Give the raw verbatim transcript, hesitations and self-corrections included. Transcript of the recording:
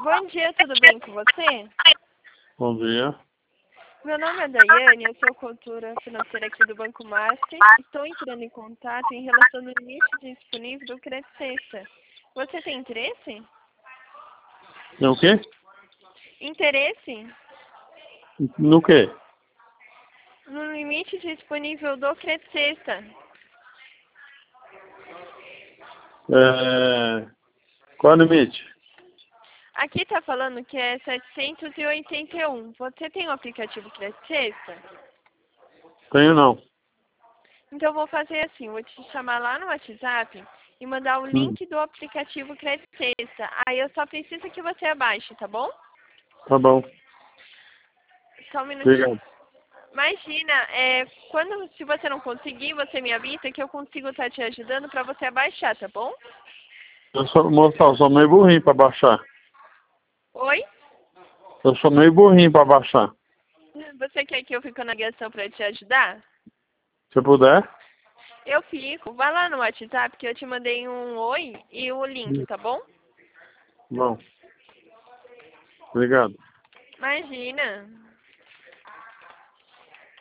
Bom dia, tudo bem com você? Bom dia. Meu nome é Daiane, eu sou consultora financeira aqui do Banco Master. Estou entrando em contato em relação ao limite disponível do Crédito Sexta. Você tem interesse? Tem o quê? Interesse No quê? no limite disponível do Crédito Sexta. É... Qual é o limite? Aqui está falando que é setecentos e oitenta e um. Você tem o aplicativo Crédito Sexta? Tenho não. Então eu vou fazer assim, vou te chamar lá no WhatsApp e mandar o Hum, link do aplicativo Crédito Sexta. Aí eu só preciso que você abaixe, tá bom? tá bom. Só um minutinho. Obrigado. Imagina, é, quando, se você não conseguir, você me avisa que eu consigo estar te ajudando para você abaixar, tá bom? Eu sou, moça, eu sou meio burrinho pra baixar. Oi? Eu sou meio burrinho pra baixar. Você quer que eu fique na ligação para te ajudar? Se puder? Eu fico. Vai lá no WhatsApp que eu te mandei um oi e o link, Hum, tá bom? Bom. Obrigado. Imagina.